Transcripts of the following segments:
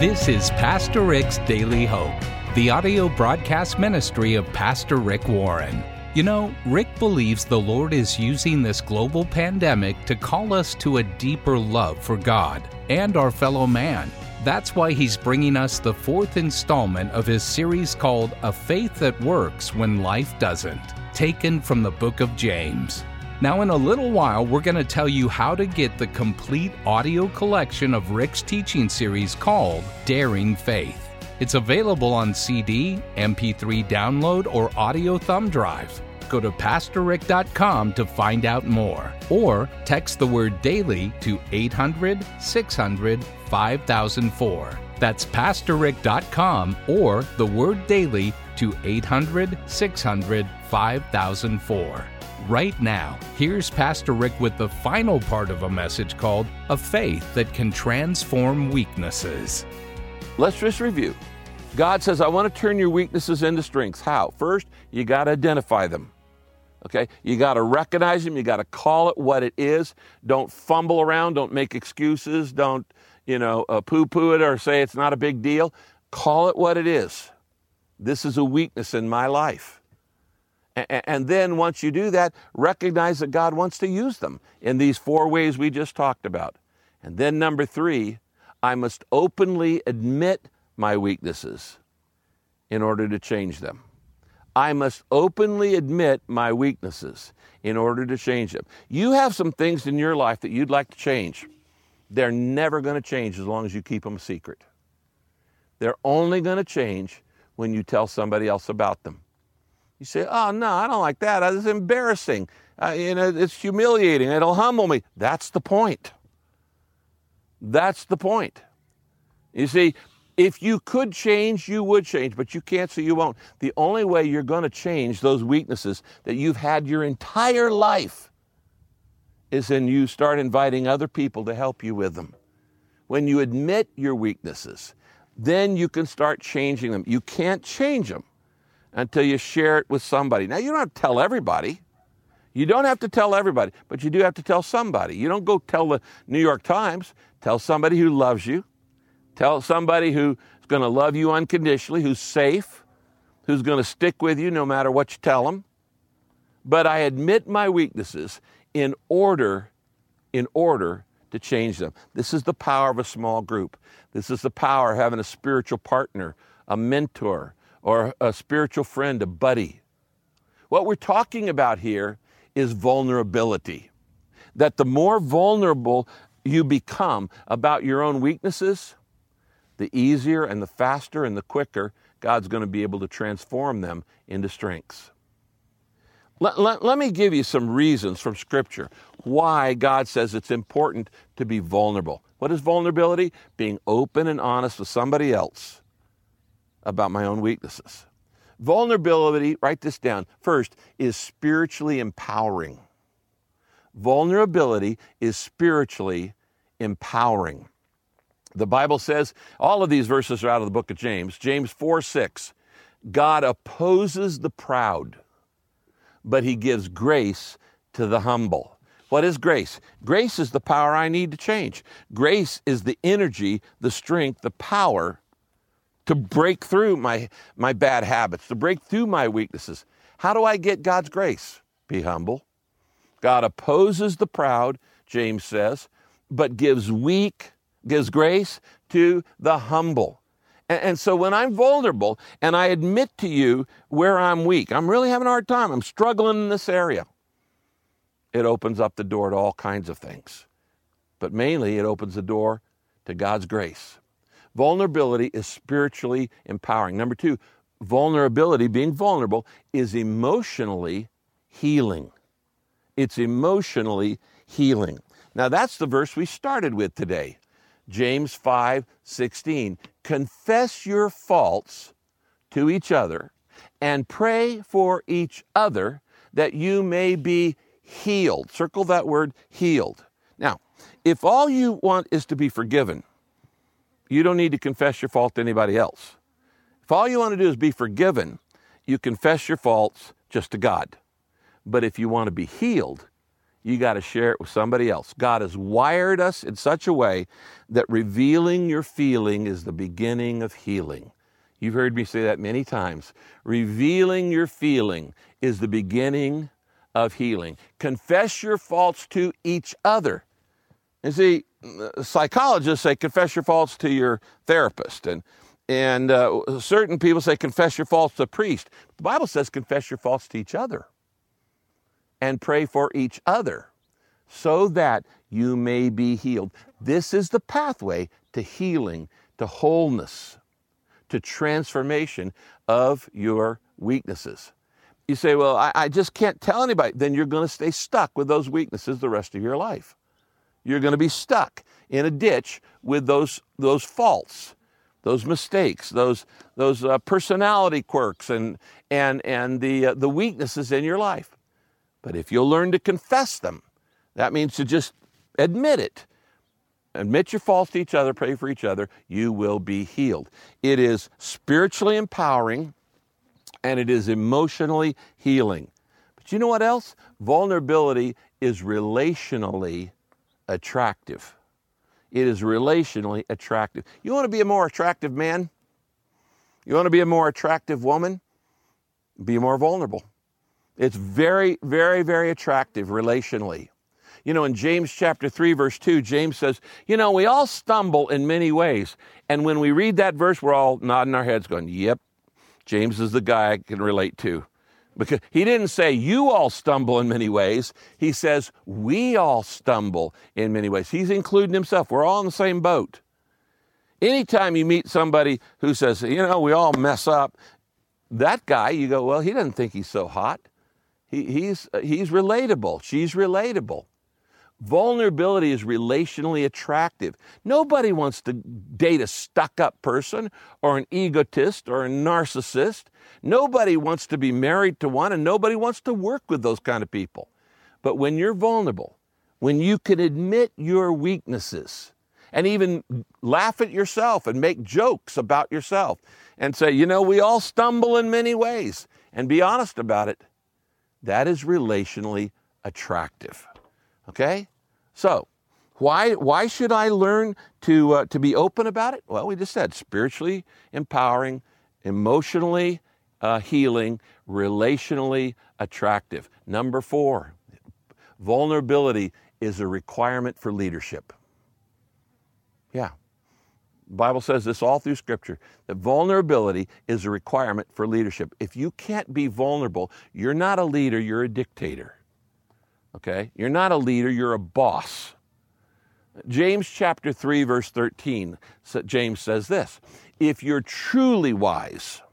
This is Pastor Rick's Daily Hope, the audio broadcast ministry of Pastor Rick Warren. You know, Rick believes the Lord is using this global pandemic to call us to a deeper love for God and our fellow man. That's why he's bringing us the fourth installment of his series called A Faith That Works When Life Doesn't, taken from the book of James. Now, in a little while, we're going to tell you how to get the complete audio collection of Rick's teaching series called Daring Faith. It's available on CD, MP3 download, or audio thumb drive. Go to PastorRick.com to find out more, or text the word DAILY to 800-600-5004. That's PastorRick.com or the word DAILY to 800-600-5004. Right now, here's Pastor Rick with the final part of a message called A Faith That Can Transform Weaknesses. Let's just review. God says, I want to turn your weaknesses into strengths. How? First, you got to identify them. Okay? You got to recognize them. You got to call it what it is. Don't fumble around. Don't make excuses. Don't, poo-poo it or say it's not a big deal. Call it what it is. This is a weakness in my life. And then once you do that, recognize that God wants to use them in these four ways we just talked about. And then number 3, I must openly admit my weaknesses in order to change them. I must openly admit my weaknesses in order to change them. You have some things in your life that you'd like to change. They're never going to change as long as you keep them a secret. They're only going to change when you tell somebody else about them. You say, oh, no, I don't like that. It's embarrassing. It's humiliating. It'll humble me. That's the point. That's the point. You see, if you could change, you would change, but you can't, so you won't. The only way you're going to change those weaknesses that you've had your entire life is when you start inviting other people to help you with them. When you admit your weaknesses, then you can start changing them. You can't change them until you share it with somebody. Now, you don't have to tell everybody. You don't have to tell everybody, but you do have to tell somebody. You don't go tell the New York Times. Tell somebody who loves you. Tell somebody who's going to love you unconditionally, who's safe, who's going to stick with you no matter what you tell them. But I admit my weaknesses in order to change them. This is the power of a small group. This is the power of having a spiritual partner, a mentor, or a spiritual friend, a buddy. What we're talking about here is vulnerability. That the more vulnerable you become about your own weaknesses, the easier and the faster and the quicker God's going to be able to transform them into strengths. Let me give you some reasons from Scripture why God says it's important to be vulnerable. What is vulnerability? Being open and honest with somebody else about my own weaknesses. Vulnerability, write this down, first, is spiritually empowering. Vulnerability is spiritually empowering. The Bible says, all of these verses are out of the book of James. James 4:6, God opposes the proud, but he gives grace to the humble. What is grace? Grace is the power I need to change. Grace is the energy, the strength, the power to break through my bad habits, to break through my weaknesses. How do I get God's grace? Be humble. God opposes the proud, James says, but gives grace to the humble. And so when I'm vulnerable and I admit to you where I'm weak, I'm really having a hard time, I'm struggling in this area, it opens up the door to all kinds of things. But mainly it opens the door to God's grace. Vulnerability is spiritually empowering. Number 2, vulnerability, being vulnerable, is emotionally healing. It's emotionally healing. Now that's the verse we started with today. James 5:16. Confess your faults to each other and pray for each other that you may be healed. Circle that word, healed. Now, if all you want is to be forgiven, you don't need to confess your fault to anybody else. If all you want to do is be forgiven, you confess your faults just to God. But if you want to be healed, you got to share it with somebody else. God has wired us in such a way that revealing your feeling is the beginning of healing. You've heard me say that many times. Revealing your feeling is the beginning of healing. Confess your faults to each other. And see, psychologists say confess your faults to your therapist, and certain people say confess your faults to a priest. The Bible says confess your faults to each other and pray for each other so that you may be healed. This is the pathway to healing, to wholeness, to transformation of your weaknesses. You say, well, I just can't tell anybody. Then you're going to stay stuck with those weaknesses the rest of your life. You're going to be stuck in a ditch with those faults, those mistakes, those personality quirks, and the weaknesses in your life. But if you'll learn to confess them, that means to just admit it. Admit your faults to each other, pray for each other, you will be healed. It is spiritually empowering, and it is emotionally healing. But you know what else? Vulnerability is relationally attractive. It is relationally attractive. You want to be a more attractive man? You want to be a more attractive woman? Be more vulnerable. It's very, very, very attractive relationally. You know, in James chapter 3, verse 2, James says, you know, we all stumble in many ways. And when we read that verse, we're all nodding our heads going, yep, James is the guy I can relate to. Because he didn't say you all stumble in many ways. He says we all stumble in many ways. He's including himself. We're all in the same boat. Anytime you meet somebody who says, you know, we all mess up, that guy, you go, well, he doesn't think he's so hot. He's relatable. She's relatable. Vulnerability is relationally attractive. Nobody wants to date a stuck-up person or an egotist or a narcissist. Nobody wants to be married to one, and nobody wants to work with those kind of people. But when you're vulnerable, when you can admit your weaknesses and even laugh at yourself and make jokes about yourself and say, you know, we all stumble in many ways, and be honest about it, that is relationally attractive. Okay? So, why should I learn to be open about it? Well, we just said spiritually empowering, emotionally healing, relationally attractive. Number 4, vulnerability is a requirement for leadership. Yeah. The Bible says this all through Scripture, that vulnerability is a requirement for leadership. If you can't be vulnerable, you're not a leader, you're a dictator. Okay? You're not a leader, you're a boss. James chapter 3, verse 13, James says this, if you're truly wise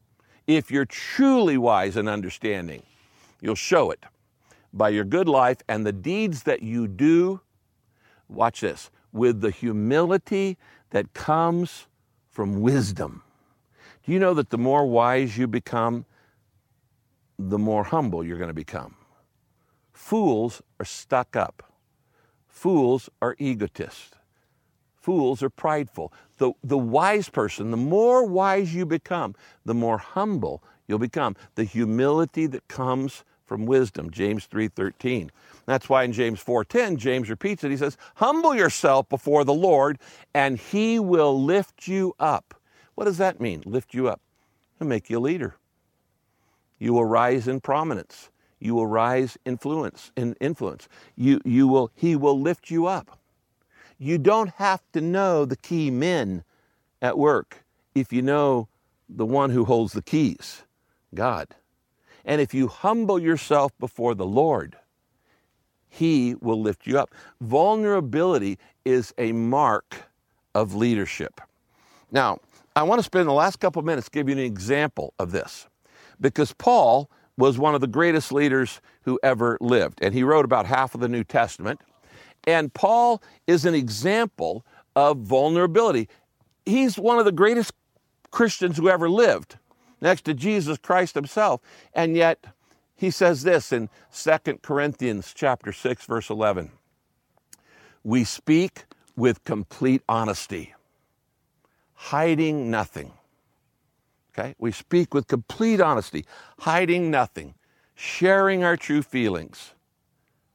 and understanding, you'll show it by your good life and the deeds that you do, watch this, with the humility that comes from wisdom. Do you know that the more wise you become, the more humble you're going to become? Fools are stuck up. Fools are egotists. Fools are prideful. The wise person, the more wise you become, the more humble you'll become. The humility that comes from wisdom, James 3:13. That's why in James 4:10, James repeats it. He says, humble yourself before the Lord, and he will lift you up. What does that mean, lift you up? He'll make you a leader. You will rise in prominence. You will rise in influence. He will lift you up. You don't have to know the key men at work if you know the one who holds the keys, God. And if you humble yourself before the Lord, he will lift you up. Vulnerability is a mark of leadership. Now, I want to spend the last couple of minutes giving you an example of this, because Paul was one of the greatest leaders who ever lived, and he wrote about half of the New Testament. And Paul is an example of vulnerability. He's one of the greatest Christians who ever lived, next to Jesus Christ himself. And yet, he says this in 2 Corinthians chapter 6, verse 11. We speak with complete honesty, hiding nothing. Okay? We speak with complete honesty, hiding nothing, sharing our true feelings.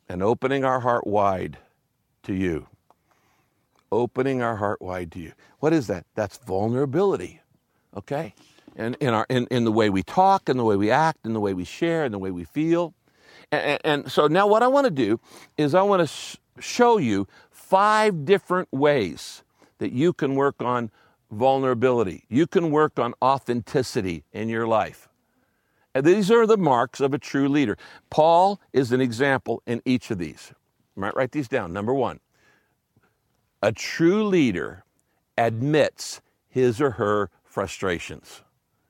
and opening our heart wide to you. Opening our heart wide to you. What is that? That's vulnerability, okay? And in the way we talk, and the way we act, and the way we share, and the way we feel. And so now what I want to do is I want to show you 5 different ways that you can work on vulnerability. You can work on authenticity in your life. And these are the marks of a true leader. Paul is an example in each of these. You might write these down. Number 1, a true leader admits his or her frustrations.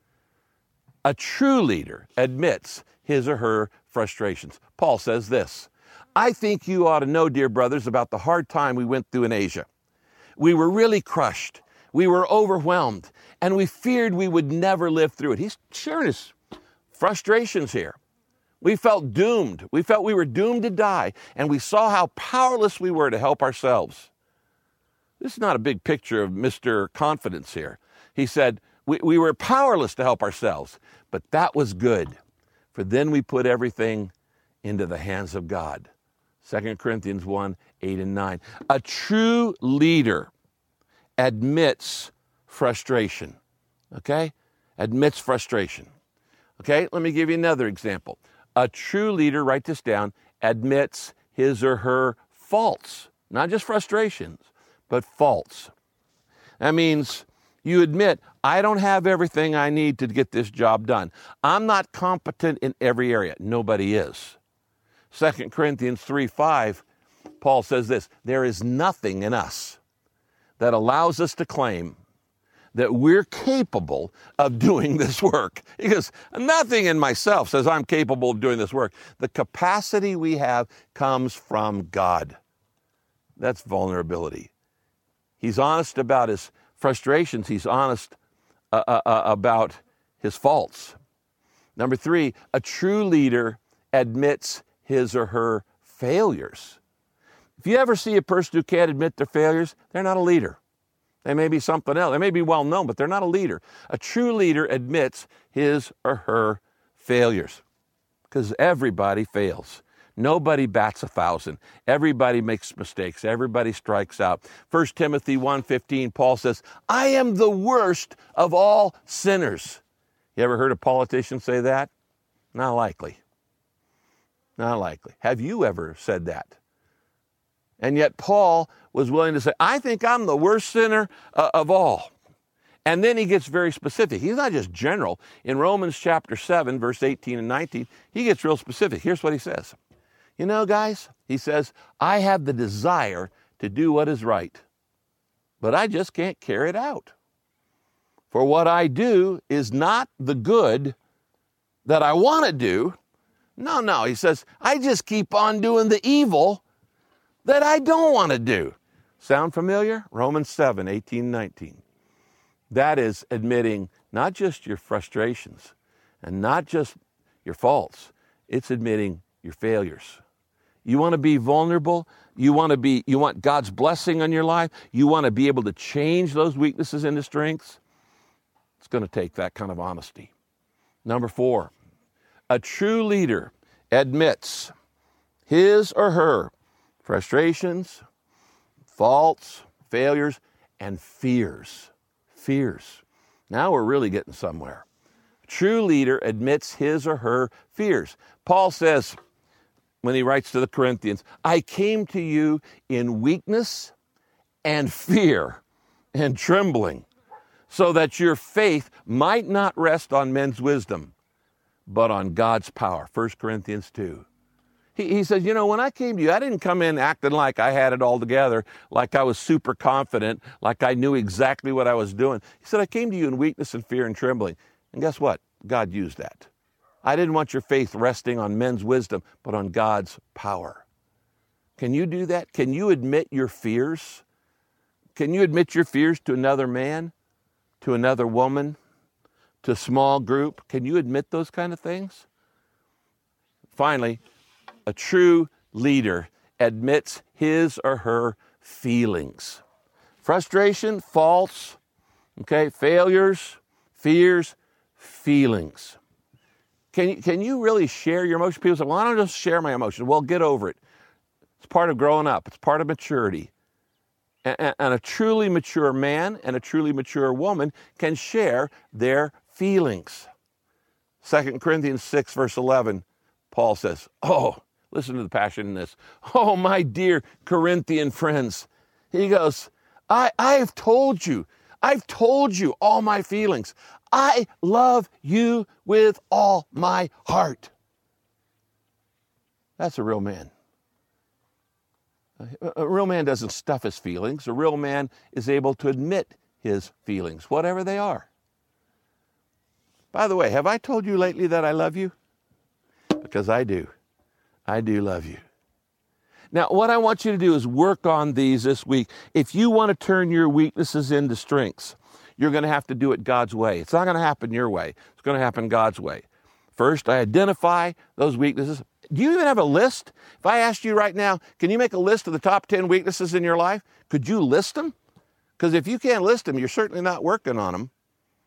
A true leader admits his or her frustrations. Paul says this, I think you ought to know, dear brothers, about the hard time we went through in Asia. We were really crushed. We were overwhelmed, and we feared we would never live through it. He's sharing his frustrations here. We felt doomed. We felt we were doomed to die, and we saw how powerless we were to help ourselves. This is not a big picture of Mr. Confidence here. He said, we were powerless to help ourselves, but that was good, for then we put everything into the hands of God. 2 Corinthians 1, 8 and 9. A true leader admits frustration, okay? Admits frustration. Okay, let me give you another example. A true leader, write this down, admits his or her faults, not just frustrations, but faults. That means you admit, I don't have everything I need to get this job done. I'm not competent in every area. Nobody is. 2 Corinthians 3:5, Paul says this, there is nothing in us that allows us to claim that we're capable of doing this work. He goes, nothing in myself says I'm capable of doing this work. The capacity we have comes from God. That's vulnerability. He's honest about his frustrations. He's honest about his faults. Number 3, a true leader admits his or her failures. If you ever see a person who can't admit their failures, they're not a leader. They may be something else. They may be well known, but they're not a leader. A true leader admits his or her failures, because everybody fails. Nobody bats 1,000. Everybody makes mistakes. Everybody strikes out. 1 Timothy 1:15, Paul says, I am the worst of all sinners. You ever heard a politician say that? Not likely. Not likely. Have you ever said that? And yet Paul was willing to say, I think I'm the worst sinner of all. And then he gets very specific. He's not just general. In Romans chapter 7, verse 18 and 19, he gets real specific. Here's what he says. You know, guys, he says, I have the desire to do what is right, but I just can't carry it out. For what I do is not the good that I want to do. No, he says, I just keep on doing the evil that I don't want to do. Sound familiar? Romans 7, 18, 19. That is admitting not just your frustrations and not just your faults. It's admitting your failures. You want to be vulnerable? You want God's blessing on your life? You want to be able to change those weaknesses into strengths? It's going to take that kind of honesty. Number 4, a true leader admits his or her frustrations, faults, failures, and fears. Fears. Now we're really getting somewhere. A true leader admits his or her fears. Paul says, when he writes to the Corinthians, I came to you in weakness and fear and trembling, so that your faith might not rest on men's wisdom, but on God's power. 1 Corinthians 2. He says, you know, when I came to you, I didn't come in acting like I had it all together, like I was super confident, like I knew exactly what I was doing. He said, I came to you in weakness and fear and trembling. And guess what? God used that. I didn't want your faith resting on men's wisdom, but on God's power. Can you do that? Can you admit your fears? Can you admit your fears to another man, to another woman, to a small group? Can you admit those kind of things? Finally, a true leader admits his or her feelings. Frustration, faults, failures, fears, feelings. Can you really share your emotions? People say, well, I don't just share my emotions. Well, get over it. It's part of growing up. It's part of maturity. And a truly mature man and a truly mature woman can share their feelings. 2 Corinthians 6, verse 11, Paul says, listen to the passion in this. Oh, my dear Corinthian friends. He goes, I've told you all my feelings. I love you with all my heart. That's a real man. A real man doesn't stuff his feelings. A real man is able to admit his feelings, whatever they are. By the way, have I told you lately that I love you? Because I do. I do love you. Now, what I want you to do is work on these this week. If you want to turn your weaknesses into strengths, you're going to have to do it God's way. It's not going to happen your way. It's going to happen God's way. First, I identify those weaknesses. Do you even have a list? If I asked you right now, can you make a list of the top 10 weaknesses in your life? Could you list them? Because if you can't list them, you're certainly not working on them.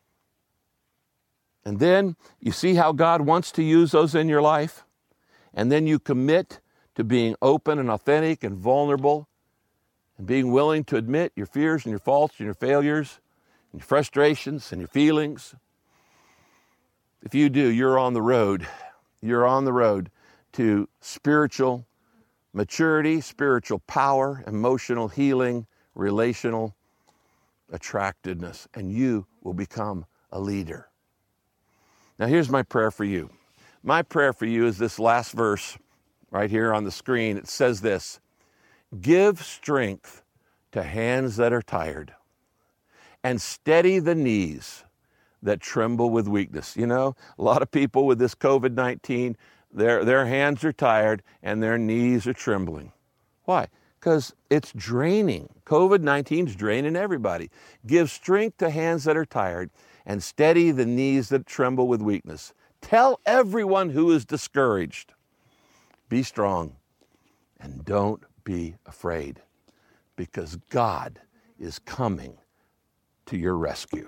And then you see how God wants to use those in your life. And then you commit to being open and authentic and vulnerable and being willing to admit your fears and your faults and your failures and your frustrations and your feelings. If you do, you're on the road. You're on the road to spiritual maturity, spiritual power, emotional healing, relational attractiveness, and you will become a leader. Now, here's my prayer for you. My prayer for you is this last verse right here on the screen. It says this: give strength to hands that are tired and steady the knees that tremble with weakness. You know, a lot of people with this COVID-19, their hands are tired and their knees are trembling. Why? Because it's draining. COVID-19 is draining everybody. Give strength to hands that are tired and steady the knees that tremble with weakness. Tell everyone who is discouraged, be strong and don't be afraid, because God is coming to your rescue.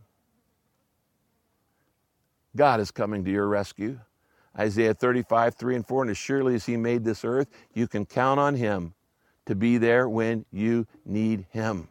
God is coming to your rescue. Isaiah 35, 3 and 4, and as surely as he made this earth, you can count on him to be there when you need him.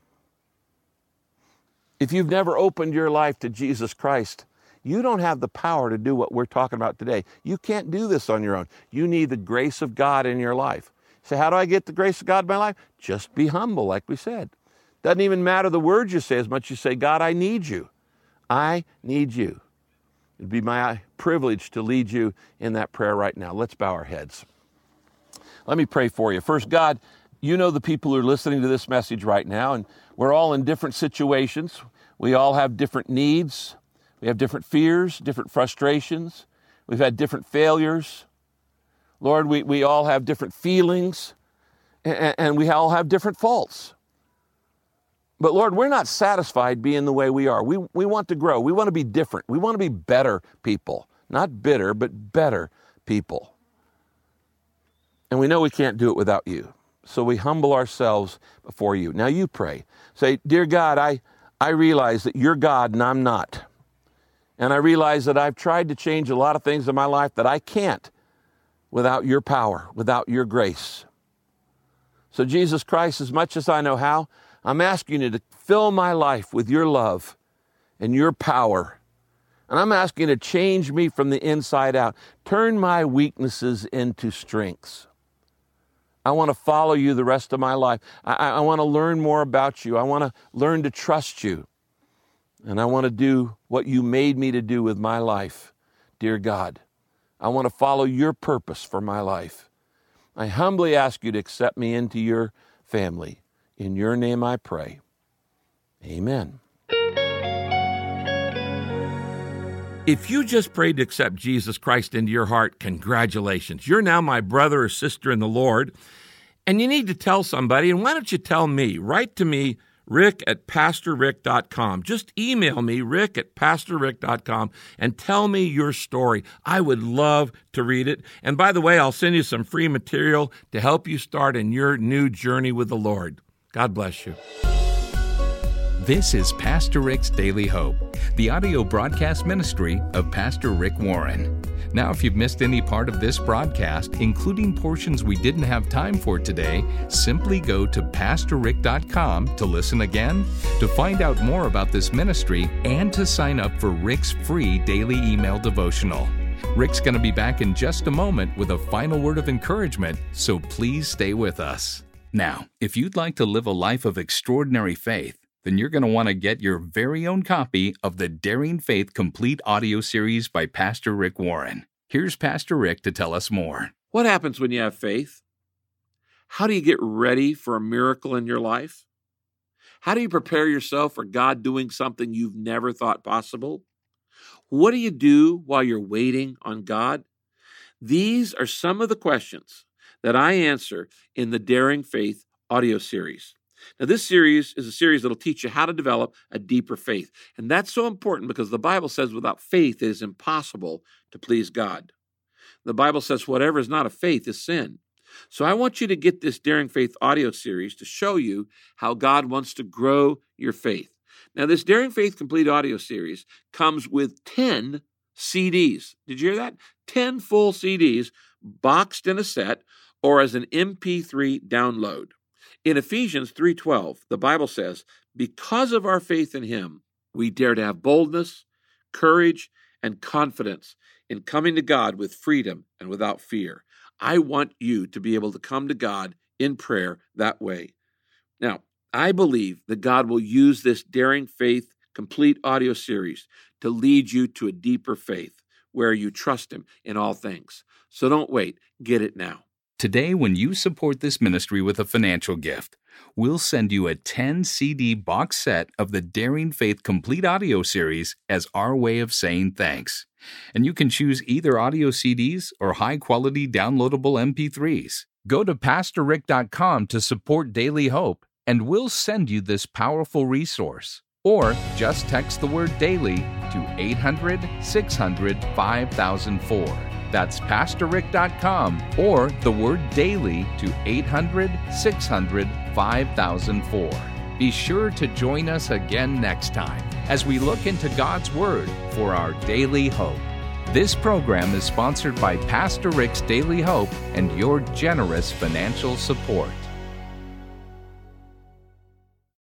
If you've never opened your life to Jesus Christ, you don't have the power to do what we're talking about today. You can't do this on your own. You need the grace of God in your life. So how do I get the grace of God in my life? Just be humble, like we said. Doesn't even matter the words you say as much as you say, God, I need you. I need you. It'd be my privilege to lead you in that prayer right now. Let's bow our heads. Let me pray for you. First, God, you know the people who are listening to this message right now, and we're all in different situations. We all have different needs. We have different fears, different frustrations. We've had different failures. Lord, we all have different feelings, and we all have different faults. But Lord, we're not satisfied being the way we are. We want to grow. We want to be different. We want to be better people. Not bitter, but better people. And we know we can't do it without you. So we humble ourselves before you. Now you pray. Say, dear God, I realize that you're God and I'm not. And I realize that I've tried to change a lot of things in my life that I can't without your power, without your grace. So Jesus Christ, as much as I know how, I'm asking you to fill my life with your love and your power. And I'm asking you to change me from the inside out. Turn my weaknesses into strengths. I want to follow you the rest of my life. I want to learn more about you. I want to learn to trust you. And I want to do what you made me to do with my life, dear God. I want to follow your purpose for my life. I humbly ask you to accept me into your family. In your name I pray. Amen. If you just prayed to accept Jesus Christ into your heart, congratulations. You're now my brother or sister in the Lord, and you need to tell somebody. And why don't you tell me? Write to me, rick@pastorrick.com. Just email me, rick@pastorrick.com, and tell me your story. I would love to read it. And by the way, I'll send you some free material to help you start in your new journey with the Lord. God bless you. This is Pastor Rick's Daily Hope, the audio broadcast ministry of Pastor Rick Warren. Now, if you've missed any part of this broadcast, including portions we didn't have time for today, simply go to PastorRick.com to listen again, to find out more about this ministry, and to sign up for Rick's free daily email devotional. Rick's going to be back in just a moment with a final word of encouragement, so please stay with us. Now, if you'd like to live a life of extraordinary faith, then you're going to want to get your very own copy of the Daring Faith Complete Audio Series by Pastor Rick Warren. Here's Pastor Rick to tell us more. What happens when you have faith? How do you get ready for a miracle in your life? How do you prepare yourself for God doing something you've never thought possible? What do you do while you're waiting on God? These are some of the questions that I answer in the Daring Faith audio series. Now, this series is a series that will teach you how to develop a deeper faith. And that's so important because the Bible says without faith, it is impossible to please God. The Bible says whatever is not of faith is sin. So I want you to get this Daring Faith audio series to show you how God wants to grow your faith. Now, this Daring Faith Complete audio series comes with 10 CDs. Did you hear that? 10 full CDs boxed in a set or as an MP3 download. In Ephesians 3:12, the Bible says, because of our faith in him, we dare to have boldness, courage, and confidence in coming to God with freedom and without fear. I want you to be able to come to God in prayer that way. Now, I believe that God will use this Daring Faith Complete audio series to lead you to a deeper faith where you trust him in all things. So don't wait. Get it now. Today, when you support this ministry with a financial gift, we'll send you a 10-CD box set of the Daring Faith Complete Audio Series as our way of saying thanks. And you can choose either audio CDs or high-quality downloadable MP3s. Go to PastorRick.com to support Daily Hope, and we'll send you this powerful resource. Or just text the word DAILY to 800-600-5004. That's PastorRick.com or the word DAILY to 800-600-5004. Be sure to join us again next time as we look into God's Word for our daily hope. This program is sponsored by Pastor Rick's Daily Hope and your generous financial support.